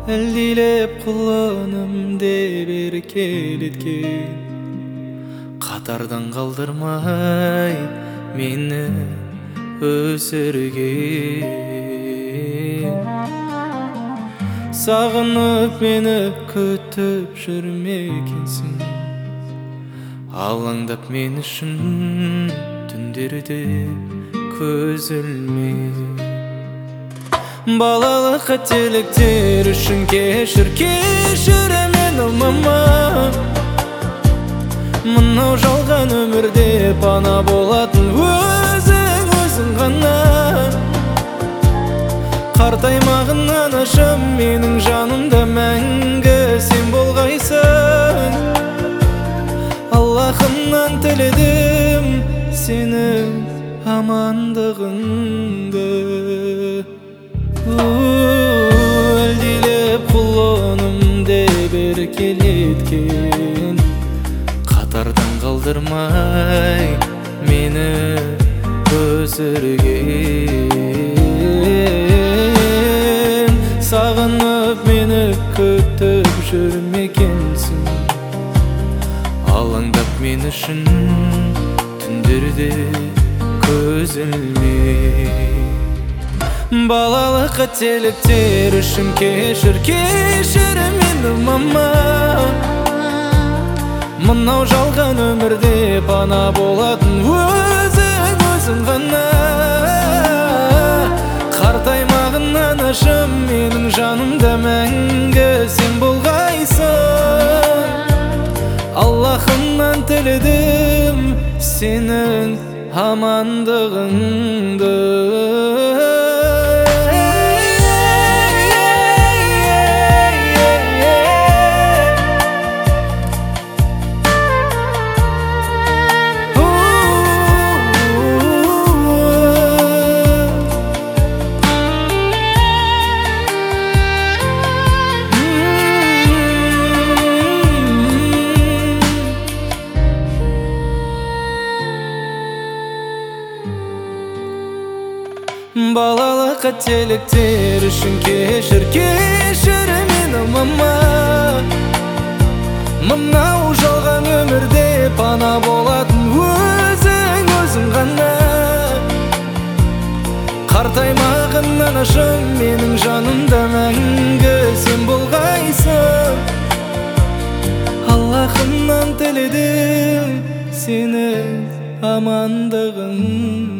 Әлдилеп құлыным деп еркелеткен, қатардан қалдырмай мені өсірген. Сағынып мені күтіп жүрмекенсің, алаңдап мен үшін түндерде көз ілмей. Балалық қателіктер үшін кешір мені мама. Мынау жалған өмірде пана болатын өзің ғана. Қартаймағын анашым, менің жанымда мәңгі сен болғайсың. Аллахымнан тіледім сенің амандығыңды. Әлдилеп құлыным деп еркелеткен, қатардан қалдырмай мені өсірген. Сағынып мені күтіп жүрмекенсің, алаңдап мен үшін түндерде көз ілмей. Балалық қателіктер үшін кешір мені мама. Мынау жалған өмірде пана болатын өзің ғана. Қартаймағын анашым, менің жанымда мәңгі сен болғайсың. Аллахымнан тіледім сенің амандығыңды. Балалық қателіктер үшін кешір мені мама. Мынау жалған өмірде пана болатын өзің ғана. Қартаймағын анашым, менің жанымда мәңгі сен болғайсың. Аллахымнан тіледім сенің амандығың.